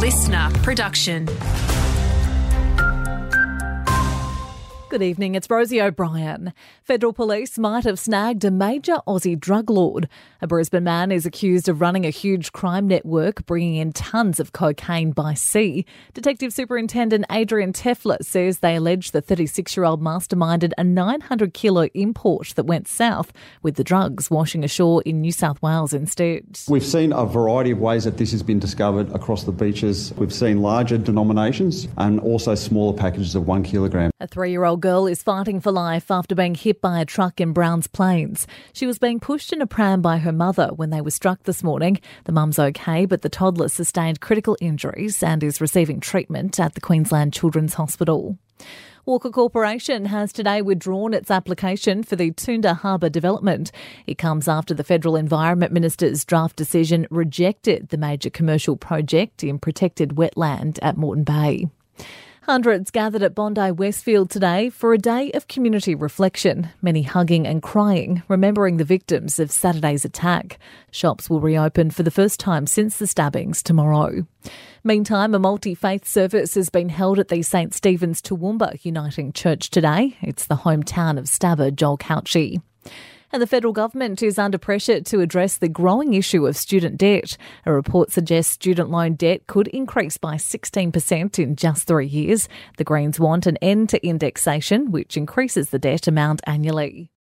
listener production. Good evening, it's Rosie O'Brien. Federal police might have snagged a major Aussie drug lord. A Brisbane man is accused of running a huge crime network, bringing in tons of cocaine by sea. Detective Superintendent Adrian Tefler says they allege the 36-year-old masterminded a 900-kilo import that went south, with the drugs washing ashore in New South Wales instead. We've seen a variety of ways that this has been discovered across the beaches. We've seen larger denominations and also smaller packages of 1 kilogram. A 3-year-old girl is fighting for life after being hit by a truck in Browns Plains. She was being pushed in a pram by her mother when they were struck this morning. The mum's okay, but the toddler sustained critical injuries and is receiving treatment at the Queensland Children's Hospital. Walker Corporation has today withdrawn its application for the Toondah Harbour development. It comes after the Federal Environment Minister's draft decision rejected the major commercial project in protected wetland at Moreton Bay. Hundreds gathered at Bondi Westfield today for a day of community reflection, many hugging and crying, remembering the victims of Saturday's attack. Shops will reopen for the first time since the stabbings tomorrow. Meantime, a multi-faith service has been held at the St Stephen's Toowoomba Uniting Church today. It's the hometown of stabber Joel Couchy. And the federal government is under pressure to address the growing issue of student debt. A report suggests student loan debt could increase by 16% in just 3 years. The Greens want an end to indexation, which increases the debt amount annually.